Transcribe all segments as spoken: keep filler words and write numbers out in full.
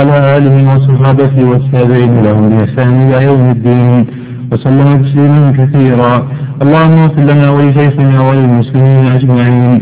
وعلى آله وصحابته والتابعين لهم بإحسان إلى يوم الدين وسلم تسليما كثيرا. اللهم اغفر لنا ولشيخنا وللمسلمين أجمعين.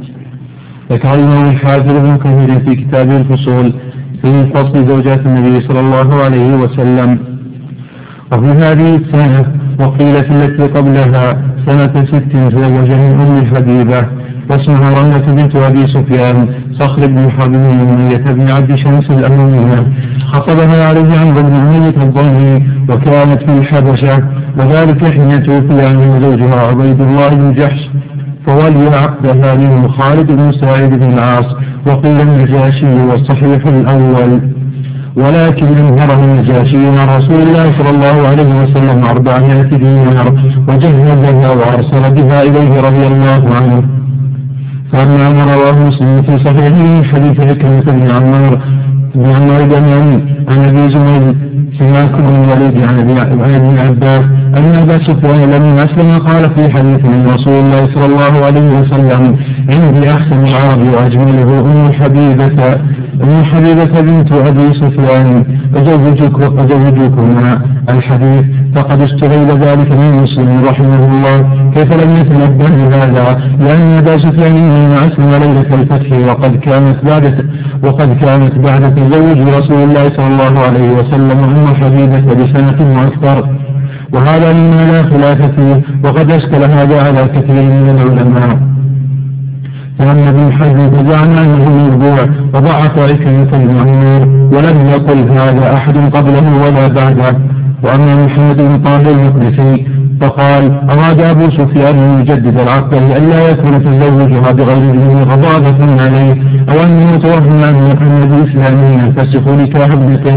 ذكر الإمام الحافظ ابن كثير في كتابه الفصول في فصل زوجات النبي صلى الله عليه وسلم: وفي هذه السنة وقيل في التي قبلها سنة ست تزوج من أم حبيبة واسمها رملة بنت أبي سفيان صخر بن حرب بن أمية بن عبد شمس الأموية. خطبها عليه عمرو بن أمية الضمري وكانت في الحبشة، وذلك حين توفي عنه زوجها عبيد الله بن جحش، فولي عقدها منه خالد بن سعيد بن العاص. وقيل النجاشي والصحيح الأول، ولكن انهره النجاشي مع رسول الله صلى الله عليه وسلم أربعمائة دينار وجهزها وأرسل بها إليه رضي الله عنه. فأما ما رواه مسلم في صحيحه حديث عكرمة بن عمار بن عمار بن عن أبي زميل سماك بن الوليد عن ابن عباس أن أبا سفيان لما أسلم قال في حديث من رسول الله صلى الله عليه وسلم: عندي أحسن العرب وأجمله أم حبيبة أم حبيبة بنت أبي سفيان أزوجكما الحديث. فقد استغل ذلك من مسلم رحمه الله، كيف لم يتنبه لهذا؟ لأن أبا سفيان إنما أسلم ليلة الفتح، وقد كانت بعد وقد كانت بعد تزوج رسول الله صلى الله عليه وسلم أم حبيبة بسنة وأكثر، وهذا مما لا خلاف فيه، وقد أشكل هذا على كثير من العلماء. فأما ابن حزم فزعم أنه موضوع وضعف عكرمة بن عمار، ولم يقل هذا أحد قبله ولا بعده. وأما محمد بن طاهر المقدسي فقال: أراد أبو سفيان أن يجدد العقد لئلا يكون تزوجها بغير إذنه غضاضة عليه، أو أنه توهم أن الإسلاميين ينفسخوا نكاح ابنته،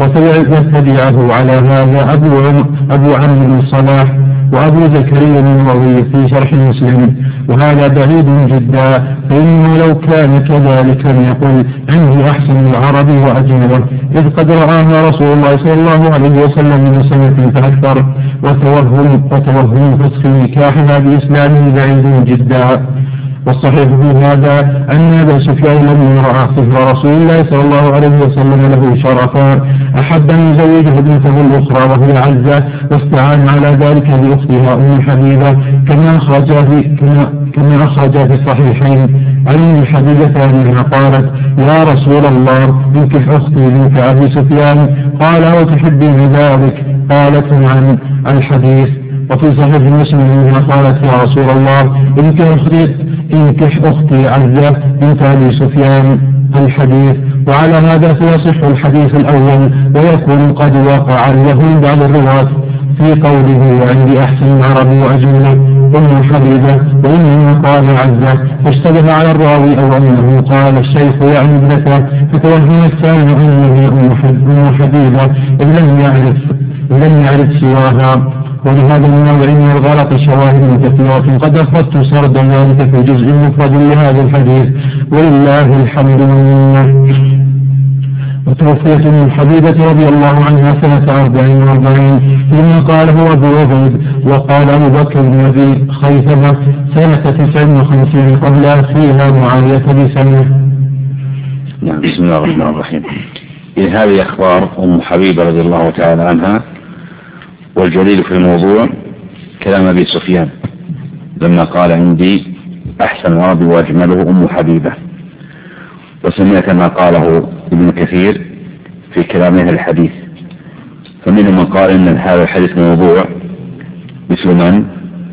وتبعه على هذا أبو أبو عمرو بن صلاح وأبو زكريا النووي في شرح مسلم، وهذا بعيد جدا، فإنه لو كان كذلك يقول: عندي أحسن العرب وأجمله، إذ قد رآها رسول الله صلى الله عليه وسلم من سنة فأكثر، وتوهم وتوهم فسخ نكاحها بإسلامه بعيد جدا. والصحيح في هذا أن أبا سفيان لما رأى صهر رسول الله صلى الله عليه وسلم له شرفا أحب أن يزوجه ابنته الأخرى وهي عزة، واستعان على ذلك بأختها أم حبيبة، كما أخرج في كما, كما أخرج في الصحيحين عن أم حبيبة أنها قالت: يا رسول الله انكح أختي بنت أبي سفيان. قال: أو تحبين ذلك؟ قالت: نعم. الحديث. وفي صحيح مسلم أنها قالت: يا رسول الله انكح أختي انكح أختي عزة بنت أبي سفيان. الحديث. وعلى هذا فيصح الحديث الأول، ويكون قد وقع له بعض الرواة في قوله: وعندي أحسن العرب وأجمله أم حبيبة، وإنه قال عزة، فاشتبه على الراوي أو أنه قال الشيخ يعني ابنته، فتوهم الثاني أنه أم حبيبة إن لم يعرف لم يعرف سواها. ولهذا النوع من الغلط شواهد كثيرة قد أخذت سرد ذلك في جزء مفرد لهذا الحديث، ولله الحمد والمنة. وتوفيت أم حبيبة رضي الله عنها سنة أربعين وأربعين فيما قاله أبو عبيد، وقال أبو بكر بن أبي خيثمة سنة تسع وخمسين قبل أخيها معاوية بسنة. نعم. بسم الله الرحمن الرحيم. إن هذه أخبار أم حبيبة رضي الله تعالى عنها، والجليل في الموضوع كلام أبي سفيان لما قال: عندي أحسن العرب وأجمله أم حبيبة. وسمع كما قاله ابن كثير في كلامه الحديث، فمنهم من قال إن هذا الحديث موضوع مثل من؟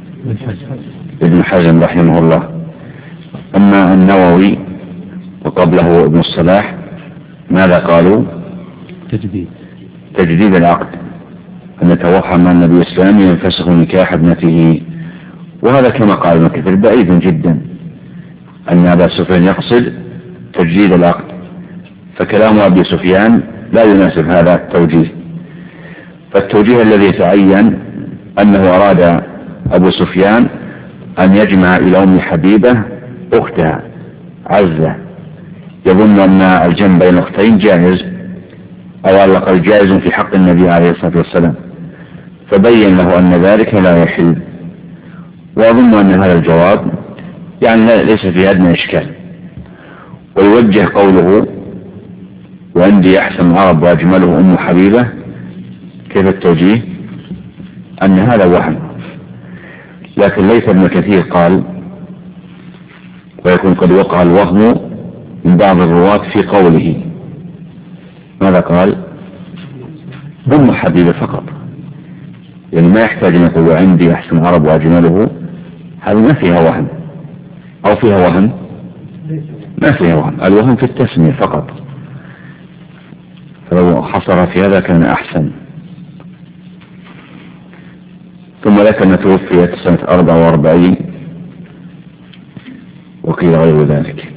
ابن حزم رحمه الله. أما النووي وقبله ابن الصلاح ماذا قالوا؟ تجديد تجديد العقد، أن نتوهم أن النبي الإسلامي ينفسخ نكاح ابنته، وهذا كما قال ابن كثير بعيد جدا، أن أبا سفيان يقصد تجديد العقد، فكلام أبي سفيان لا يناسب هذا التوجيه. فالتوجيه الذي تعين أنه أراد أبو سفيان أن يجمع إلى أم حبيبة أختها عزة، يظن أن الجمع بين الأختين جائز، أو على الأقل جائز في حق النبي عليه الصلاة والسلام، فبين له أن ذلك لا يحل. وأظن أن هذا الجواب يعني ليس في أدنى إشكال. ويوجه قوله وعندي أحسن العرب وأجمله أم حبيبة، كيف التوجيه؟ أن هذا وهم، لكن ليس ابن كثير قال ويكون قد وقع الوهم من بعض الرواة في قوله. ماذا قال؟ أم حبيبة فقط، يعني ما يحتاج أن يقول عندي أحسن العرب وأجمله، هذا ما فيها وهم، أو فيها وهم؟ ما فيها وهم، الوهم في التسمية فقط، فلو حصر في هذا كان أحسن. ثم لك أن توفيت سنة أربعة وأربعين وقيل غير ذلك.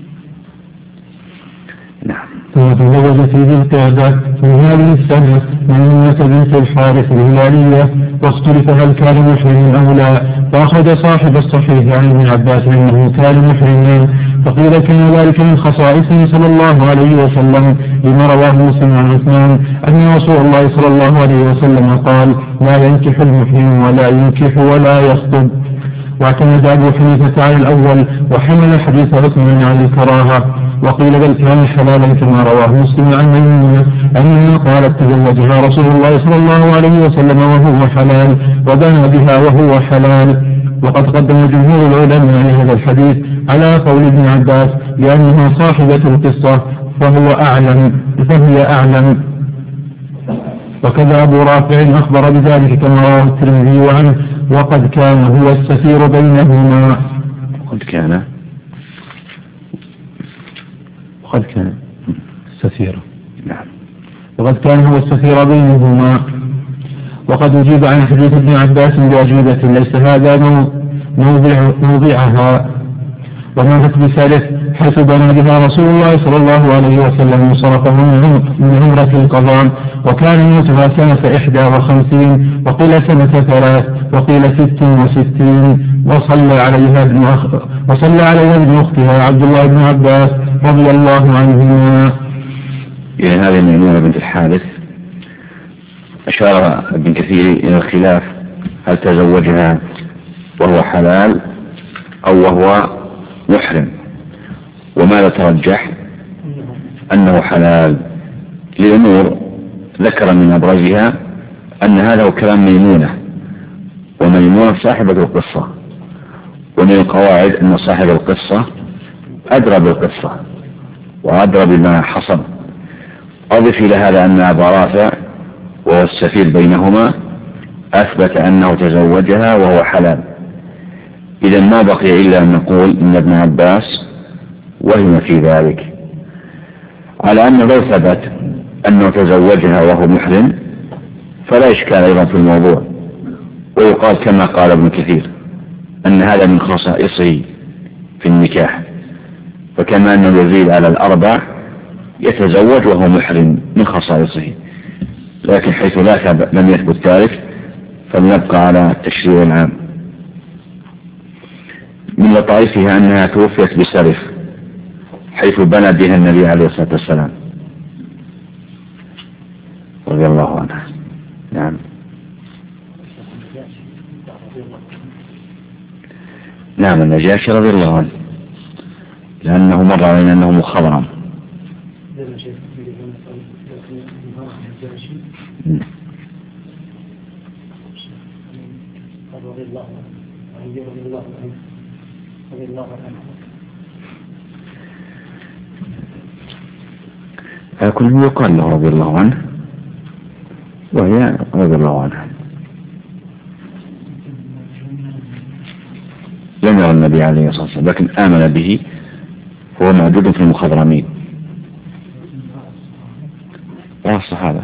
نعم. ثم تزوج في ذي القعدة من هذه السنة ميمونة بنت الحارث الهلالية، واختلف هل كان محرم أو لا، فأخذ صاحب الصحيح عن ابن عباس أنه كان محرما، فقيل كان ذلك من خصائصه صلى الله عليه وسلم، لما رواه مسلم عن عثمان أن رسول الله صلى الله عليه وسلم قال: لا ينكح المحرم ولا ينكح ولا يخطب. واعتمد أبو حنيفة على الأول وحمل حديث عثمان على الكراهة، وقيل بل كان حلالا كما رواه مسلم عن ميمونة أنها قالت تزوجها رسول الله صلى الله عليه وسلم وهو حلال، وبنى بها وهو حلال. وقد قدم جمهور العلماء هذا الحديث على قول ابن عباس لأنها صاحبة القصة فهو أعلم فهي أعلم. وكذا أبو رافع أخبر بذلك كما رواه الترمذي عنه: وقد كان هو السفير بينهما. وقد كان وقد كان السفير نعم. وقد كان هو السفير بينهما. وقد أجيب عن حديث ابن عباس بأجوبة ليس هذا موضع موضعها، وماتت بثالث حيث بنى بها رسول الله صلى الله عليه وسلم وصرفه من عمرة القضاء، وكان موتها سنة إحدى وخمسين، وقيل سنة ثلاث، وقيل ست وستين، وصلى عليها ابن أخ... وصلى عليها ابن أختها عبد الله بن عباس رضي الله عنهما. يعني هذه ميمونة بنت الحارث أشار ابن كثير إلى الخلاف هل تزوجها وهو حلال أو وهو محرم، وماذا ترجح؟ أنه حلال لأمور ذكر من أبرزها أن هذا هو كلام ميمونة، وميمونة صاحبة القصة، ومن القواعد أن صاحب القصة أدرى بالقصة وأدرى بما حصل. أضف إلى هذا أن أبا رافع وهو السفير بينهما أثبت أنه تزوجها وهو حلال. إذا ما بقي إلا أن نقول إن ابن عباس وهم في ذلك، على أنه لو ثبت أنه تزوجها وهو محرم فلا إشكال أيضا في الموضوع، ويقال كما قال ابن كثير أن هذا من خصائصه في النكاح، فكما أنه يزيد على الأربع يتزوج وهو محرم من خصائصه، لكن حيث لا لم يثبت ذلك فلنبقى على التشريع العام. من لطائفها أنها توفيت بسرف حيث بنى بها النبي عليه الصلاة والسلام رضي الله عنه. نعم. نعم النجاشي رضي الله عنه، لأنه مر علينا أنه مخضرم. كل يقال له رضي الله عنه وهي رضي الله عنها. لم يرى النبي عليه الصلاة والسلام لكن آمن به، هو موجود في المخضرمين والصحابة،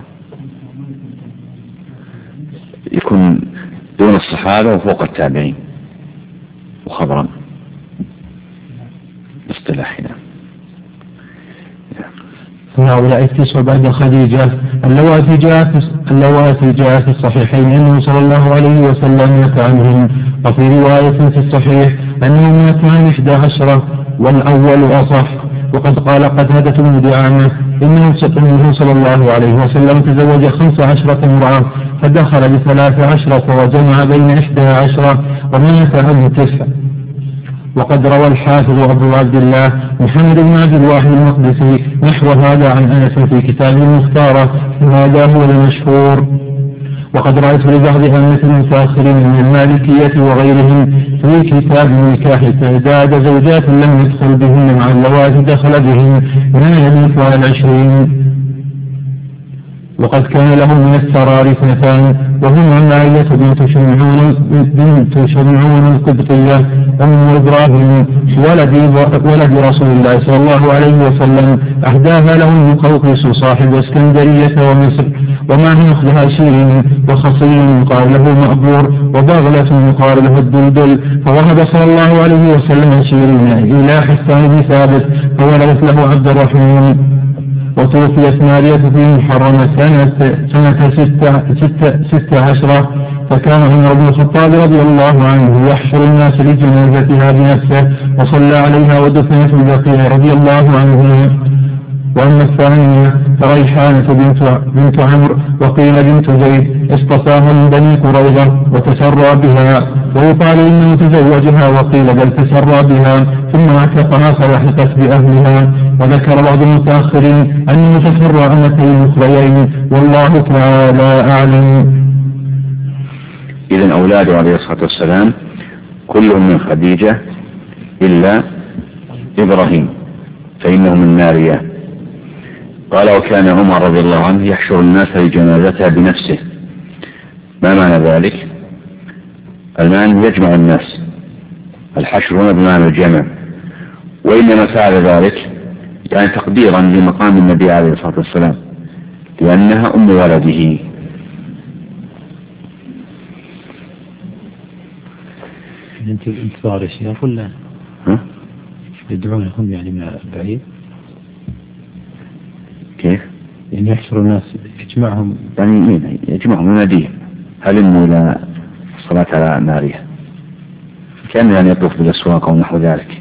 يكون دون الصحابة وفوق التابعين مخضرم باصطلاحنا. هؤلاء التسع بعد خديجة اللواتي جاء اللواتي جاء في الصحيحين أنه صلى الله عليه وسلم مات عنهم، وفي رواية في الصحيح أنه مات عن إحدى عشرة والأول أصح. وقد قال قتادة بن دعامة إنه صلى الله عليه وسلم تزوج خمس عشرة امرأة فدخل بثلاث عشرة وجمع بين إحدى عشرة ومات عنه تسع. وقد روى الحافظ أبو عبد الله محمد بن عبد الواحد المقدسي نحو هذا عن أنس في كتابه المختارة، هذا هو المشهور. وقد رأيت لبعض أئمة المتأخرين من المالكية وغيرهم في كتاب النكاح تعداد زوجات لم يدخل بهن مع اللواتي دخل بهن ما يليق على العشرين. وقد كان له من السرار اثنتان، وهما مائية بنت شمعون بنت شمعون القبطية أم إبراهيم ولد ولد رسول الله صلى الله عليه وسلم، أهداها له المقوقس صاحب اسكندرية ومصر، ومعه أخذها شيرين وخصي يقال له مأبور وبغلة يقال له الدلدل، فوهب صلى الله عليه وسلم شيرين إلى حسان بن ثابت فولدت له عبد الرحمن. وتوفيت مارية في محرم سنة, سنة ستة, ستة, ستة عشرة، فكان عمر بن الخطاب رضي الله عنه يحشر الناس لجنازتها بنفسه وصلى عليها ودفنت البقيع رضي الله عنه. وأما الثانية فريحانة بنت, بنت عمرو وقيل بنت زيد اصطفاها من بني قريظة وتسرى بها، ويقال إنه تزوجها وقيل بل تسرى بها ثم اعتقها فلحقت بأهلها. وذكر بعض المتأخرين أنه تسرى أمتين أخريين والله تعالى أعلم. إذن أولاده عليه الصلاة والسلام كلهم من خديجة إلا إبراهيم فإنه من ماريا. قال وكان عمر رضي الله عنه يحشر الناس لجنازتها بنفسه. ما معنى ذلك؟ المعنى يجمع الناس، الحشر هنا بمعنى الجمع، وإنما فعل ذلك يعني تقديرا لمقام النبي عليه الصلاة والسلام لأنها أم ولده. أنت انتظار الشيخ ولا يدعونهم يعني من بعيد؟ كيف؟ يعني يحشر الناس يجمعهم يعني يجمعهم يناديهم هلموا إلى الصلاة على ماريا، كان يعني يطوف بالأسواق أو نحو ذلك.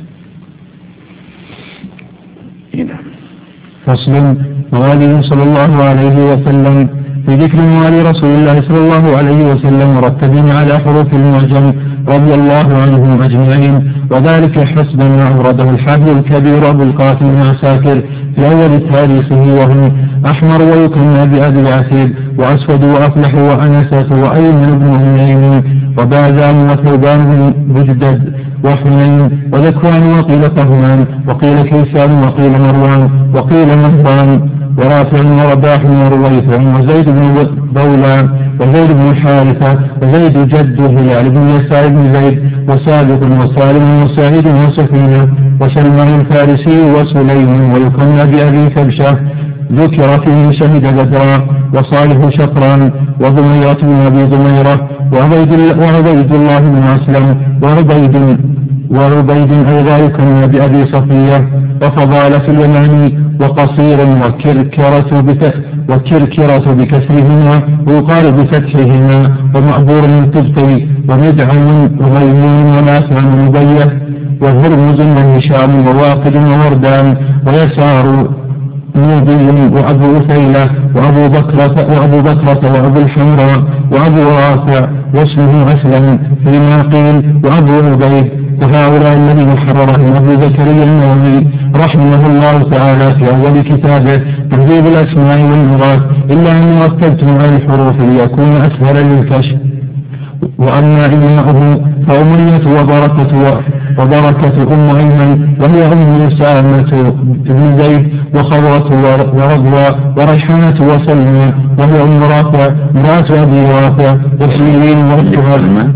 هنا فصل مواليه صلى الله عليه وسلم. في ذكر موالي رسول الله صلى الله عليه وسلم مرتبين على حروف المعجم رضي الله عنهم أجمعين، وذلك حسب ما أورده الحافظ الكبير أبو القاسم بن عساكر في أول تاريخه، وهم أحمر ويكنى بأبي العسير وأسود وأفلح وأنسة وأيمن بن أمين وبازان وثوبان بجدد وحنين وذكوان وقيل طهمان وقيل كيسان وقيل مروان وقيل مهران ورافع ورباح ورويث وزيد بن بولان وزيد بن حارثة وزيد جد هلال بن يسار بن زيد وسابق وسالم وسعيد وسفينة وسلمان الفارسي وسليم ويكنى بأبي كبشة ذكر فيه شهد بدرا وصالح شقران وضميرة بن أبي ضميرة وعبيد الله بن أسلم وعبيد وعبيد أيضا يكنى بأبي صفية وفضالة اليماني وقصير وكركرة بك وكركرة بكسرهما ويقال بفتحهما ومأبور من تبطي ومدعم وغيمون ونافع من مبيت وهرمز وهشام وواقد ووردان ويسار نوبي وأبو أثيلة وأبو بكرة وأبو بكرة وأبو الحمراء وأبو رافع واسمه أسلم فيما قيل وأبو عبيد. وهؤلاء الذين حررهم أبو زكريا النووي رحمه الله تعالى في أول كتابه تهذيب الأسماء واللغات، إلا أن رتبتم على الحروف ليكون أسهل للكشف. وأما إماؤه فأمية وبركة وبركة أم أيمن وهي أم أسامة بن زيد وخضرة ورضوى وريحانة وسلمى وهي أم رافع امرأة أبي رافع وسليم وأختها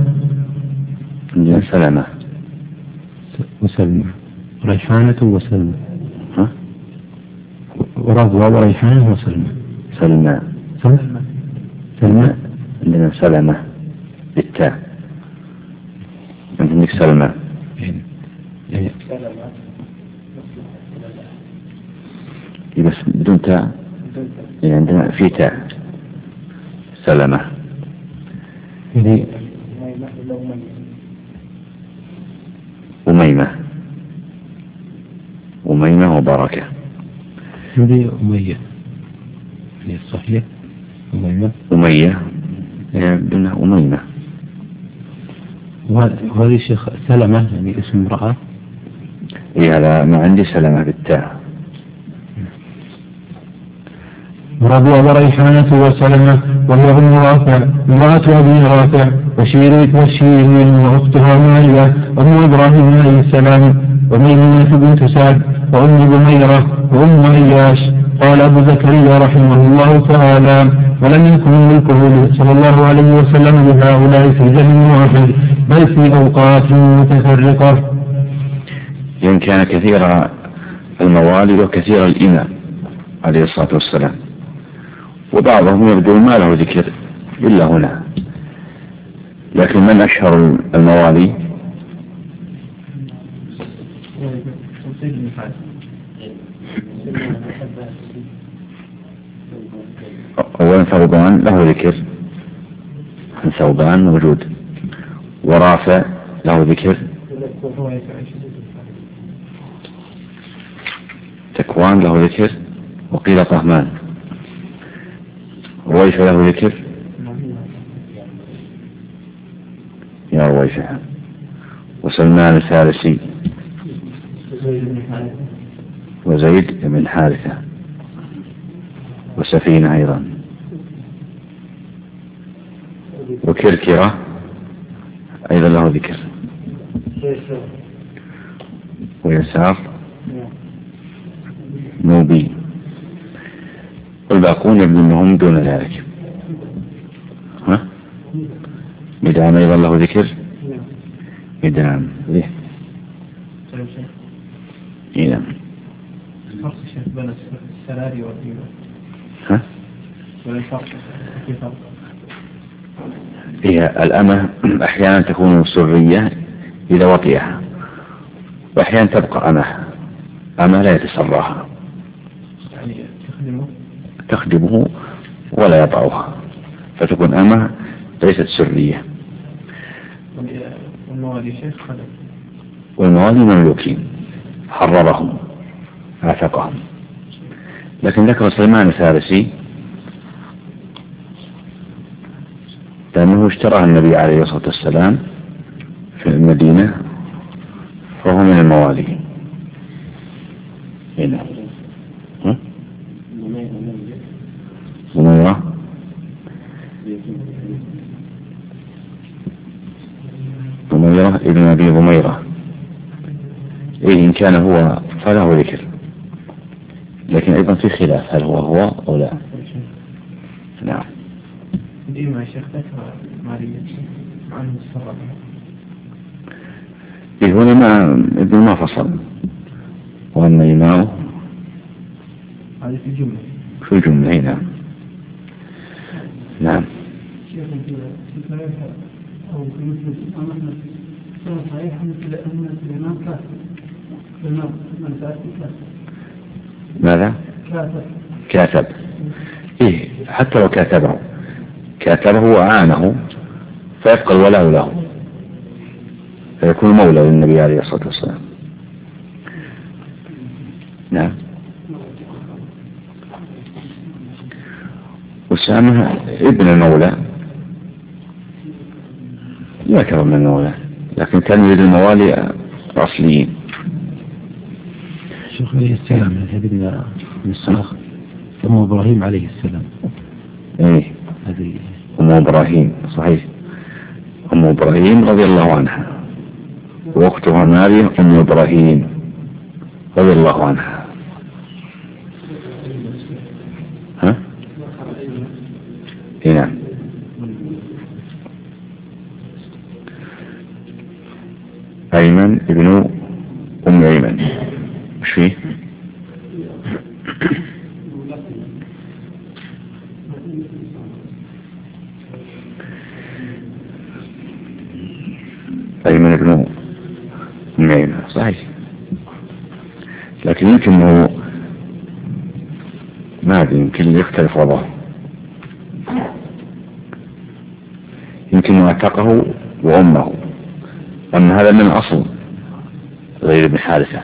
سلمة وسلمى ريحانة وسلمى ورضوى وريحانة وسلمى سلمى سلمى سلمى عندنا سلمة بالتاء، عندك سلمى يعني بس بدون تاء، يعني عندنا في تاء سلمة. يعني أميمة أميمة وبركة. هذه أمية هي الصحيح أميمة أمية يعني بدنا أميمة وهذه شيخ سلمة يعني اسم امرأة. إيه هذا ما عندي سلمة بالتاء. ربيع وريحانة وسلمة وهي أم رافع امرأة أبي رافع وشيرين وشيرين وأختها ماريا أم إبراهيم عليه السلام وميمونة بنت سعد وأم بميرة وأم إياش. قال أبو زكريا رحمه الله تعالى ولم يكن ملكه صلى الله عليه وسلم بهؤلاء في جمع واحد بل في أوقات متفرقة. لأن كان كثير الموالي وكثير الإمام عليه الصلاة والسلام، وبعضهم يبدو ما له ذكر إلا هنا، لكن من أشهر الموالي؟ أولا ثوبان له ذكر، ثوبان موجود، ورافع له ذكر، تكوان له ذكر، وقيل طهمان، رويفة له ذكر يا رويفة، وسلمان الفارسي وزيد بن حارثة وسفينة أيضا وكركرة أيضا له ذكر ويسار نوبي، والباقون يبدو أنهم دون ذلك. ها؟ مدام أيضا له ذكر، مدام ليه؟ إذا الفرق شيخ بين السراري والديوان. ها؟ ولا الفرق في فرق؟ هي الأمة أحيانا تكون سرية إذا وطئها، وأحيانا تبقى أمة أمة لا يتسراها، يعني تخدمه تخدمه ولا يطأها، فتكون أمة ليست سرية. والموالي شيخ خدم، والموالي مملوكين حررهم عتقهم. لكن ذكر سلمان الفارسي لأنه اشتراه النبي عليه الصلاة والسلام في المدينة، فهو من الموالي. هنا ضميرة ضميرة ابن أبي ضميرة، إيه إن كان هو فله ذكر، لكن أيضا في خلاف هل هو هو أو لا. نعم. ديما شيخ ذكر مالية عنه الصراحة. إيه هنا ما ابن ما فصل، وأن إمامه هذه في الجملة في الجملة. نعم. نعم. شيخ في ثلاثة أو في مثل أمامنا كان صحيح مثل أن الإمام كاتب الإمام من كاتب ماذا؟ كاتب كاتب. إيه حتى لو كاتبه كاتبه وأعانه فيبقى الولاء له، فيكون مولى للنبي عليه الصلاة والسلام. نعم. أسامة ابن المولى ذكر من المولى، لكن كان يريد الموالي الأصليين. شيخ عليه السلام من من الصلاح أم إبراهيم عليه السلام. إيه هذه أم إبراهيم صحيح، أم إبراهيم رضي الله عنها، وأختها ماريا أم إبراهيم رضي الله عنها. ها؟ إيه نعم. أيمن ابن أم أيمن مش فيه؟ أيمن ابن أم أيمن صحيح، لكن يمكن أنه ما أدري، يمكن يختلف وضعه، يمكن أن اعتقه وأمه، أما هذا من أصل غير ابن حارثة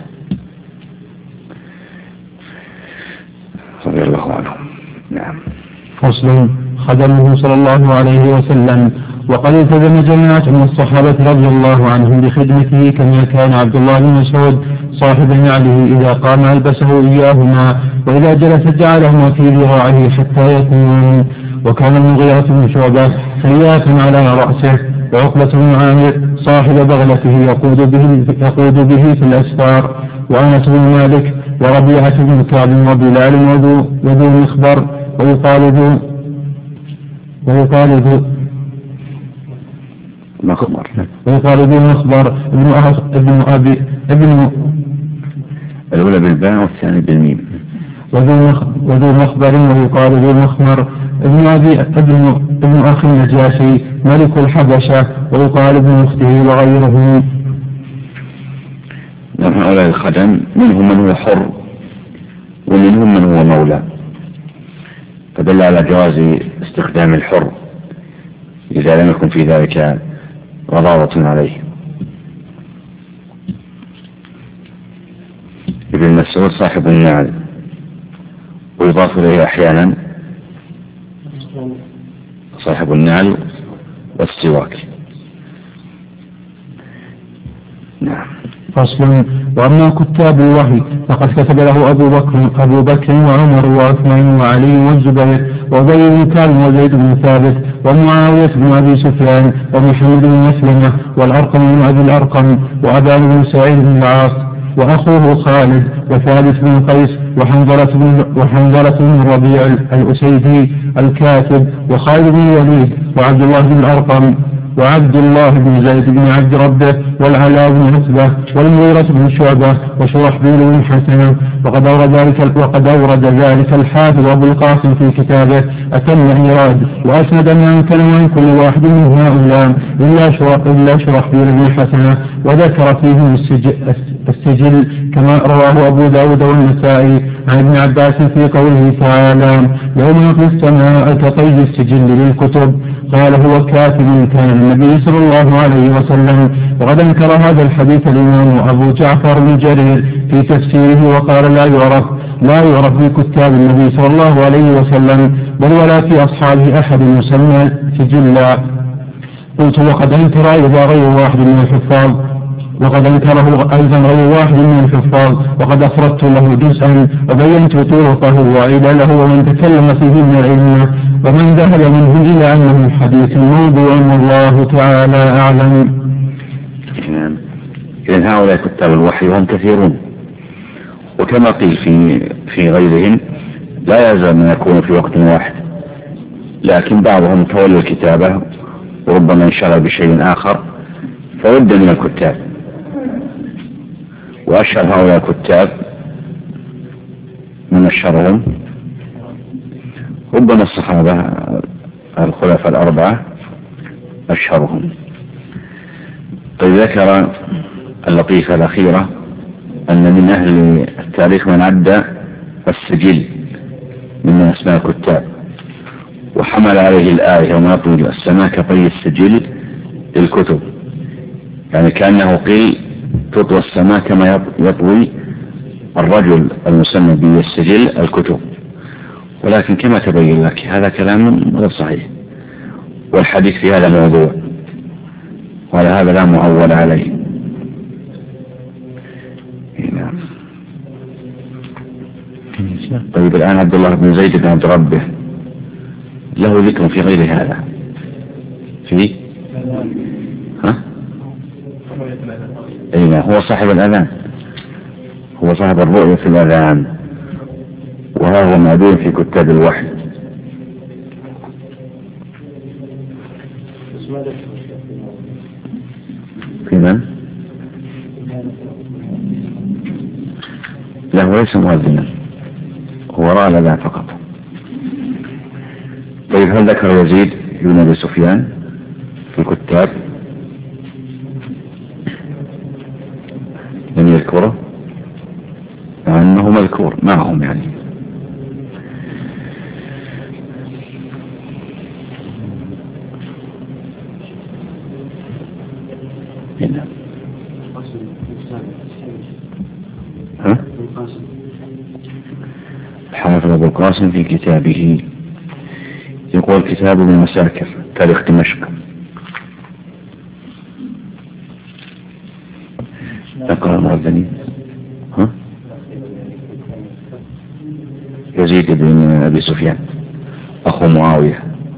رضي الله عنه. نعم. فصل. خدمه صلى الله عليه وسلم وقد التزم جماعة من الصحابة رضي الله عنهم بخدمته كما كان عبد الله بن مسعود صاحب نعله إذا قام ألبسه إياهما وإذا جلس جعلهما في ذراعه حتى يكون. وكان المغيرة بن شعبة سيافا على رأسه، وعقبة بن عامر صاحب بغلته يقود به, يقود به في الأسفار، وأنس بن مالك وربيعة بن كعب وبلال وذو مخبر ويقال ذو ويقال ذو مخبر ويقال ذو مخبر ابن ابن أبي ابن الأولى بالباء والثاني بالميم. وذو مخبر ويقال ذو مخمر ابن أبي ابن ابن أخي النجاشي ملك الحبشة ويقال ابن أخته وغيره. من هؤلاء الخدم منهم من هو حر ومنهم من هو مولى، فدل على جواز استخدام الحر إذا لم يكن في ذلك غضاضة عليه. ابن مسعود صاحب النعل، ويضاف إليه أحيانا صاحب النعل والسواك. نعم. فصل. وأما كتاب الوحي فقد كتب له أبو بكر أبو بكر وعمر وعثمان وعلي والزبير وأبي بن كعب وزيد بن ثابت ومعاوية بن أبي سفيان ومحمد بن مسلمة والأرقم بن أبي الأرقم وأبان بن سعيد بن العاص وأخوه خالد وثابت بن قيس وحنظلة بن, وحنظلة بن الربيع الأسيدي الكاتب وخالد بن الوليد وعبد الله بن الأرقم وعبد الله بن زيد بن عبد ربه والعلاء بن عتبة والمغيرة بن شعبة وشرحبيل بن حسنة. وقد أورد ذلك وقد أورد ذلك الحافظ أبو القاسم في كتابه أتم إيراد، وأسند ما أمكن عن كل واحد من هؤلاء إلا شرحبيل بن حسنة، وذكر فيهم السجل كما رواه أبو داود والنسائي عن ابن عباس في قوله تعالى يوم نطوي السماء كطي السجل للكتب. قال هو كاتب كان النبي صلى الله عليه وسلم. وقد انكر هذا الحديث الإمام أبو جعفر بن جرير في تفسيره وقال لا يعرف لا يعرف في كتاب النبي صلى الله عليه وسلم بل ولا في أصحابه أحد يسمى سجلا. قلت وقد انكر إذا غير واحد من الحفاظ وقد انكره أيضا غير واحد من الحفاظ وقد أفردت له جزءا وبينت طرقه وعلله ومن تكلم فيه من العلم ومن ذهب منه إلى أنه حديث موضوع والله تعالى أعلم. إذن هؤلاء كتاب الوحي هم كثيرون، وكما قيل في في غيرهم لا يلزم أن يكون في وقت واحد، لكن بعضهم تولى الكتابة وربما انشغل بشيء آخر فود من الكتاب. وأشهر هؤلاء الكتاب من أشهرهم ربما الصحابة الخلفاء الأربعة أشهرهم. طيب ذكر اللطيفة الأخيرة أن من أهل التاريخ من عد السجل من أسماء الكتاب وحمل عليه الآية وما يطوي السماء كطي السجل للكتب، يعني كأنه قيل تطوى السماء كما يطوي الرجل المسمى بالسجل الكتب، ولكن كما تبين لك هذا كلام غير صحيح، والحديث في هذا موضوع وعلى هذا لا معول عليه. نعم. طيب الآن عبد الله بن زيد بن عبد ربه له ذكر في غير هذا في ها؟ أين هو صاحب الأذان، هو صاحب الرؤية في الأذان، وهو معدود في كتاب الوحي. في من؟ لا هو ليس مؤذنا، هو رأى الأذان فقط. طيب هل ذكر يزيد بن أبي سفيان في الكتاب؟ لم يذكره مع أنه مذكور معهم يعني. هنا ها؟ الحافظ أبو القاسم في كتابه يقول كتاب ابن مساكر تاريخ دمشق ذكر المؤذنين. ها؟ يزيد بن أبي سفيان أخو معاوية.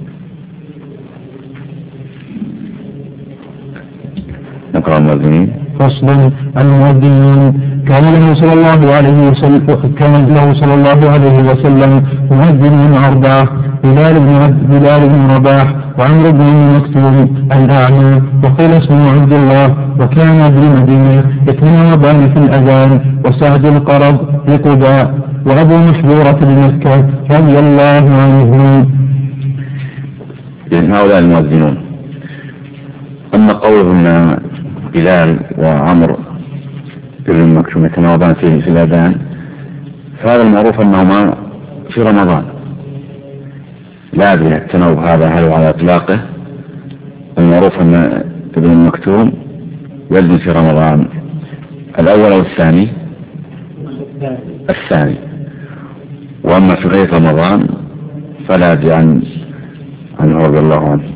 ذكر المؤذنين. فصل المؤذنين. كان له صلى الله عليه وسلم كان له صلى الله عليه وسلم مؤذنين أربعة: بلال بن بلال بن رباح، وعمرو بن مكتوم الأعمى، وقيل اسمه عبد الله، وكان بالمدينة يتناوبان في الأذان، وسعد القرض بقباء، وأبو محذورة بمكة رضي الله عنهم. إذن هؤلاء المؤذنون. أما قولهم بلال وعمرو بن مكتوم يتناوبان في في الأذان، فهذا المعروف أنهما في رمضان. لا أدري التناوب هذا هل على إطلاقه. المعروف أن ابن مكتوم يلزم في رمضان الأول أو الثاني الثاني وأما في غير رمضان فلا أدري عن عنه رضي الله عنه.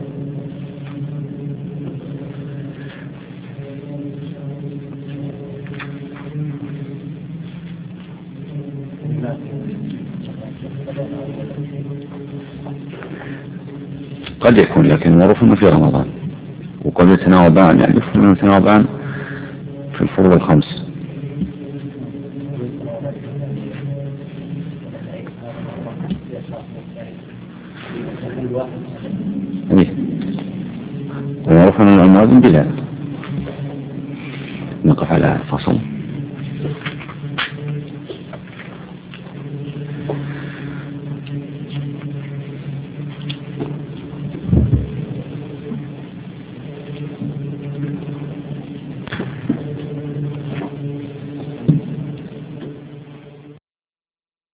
قد يكون، لكن المعروف انه في رمضان، وقد يتناوبان، يعني يفهم يتناوبان في الفروض الخمس. ايه المعروف ان المؤذن بلال. نقف على فصل.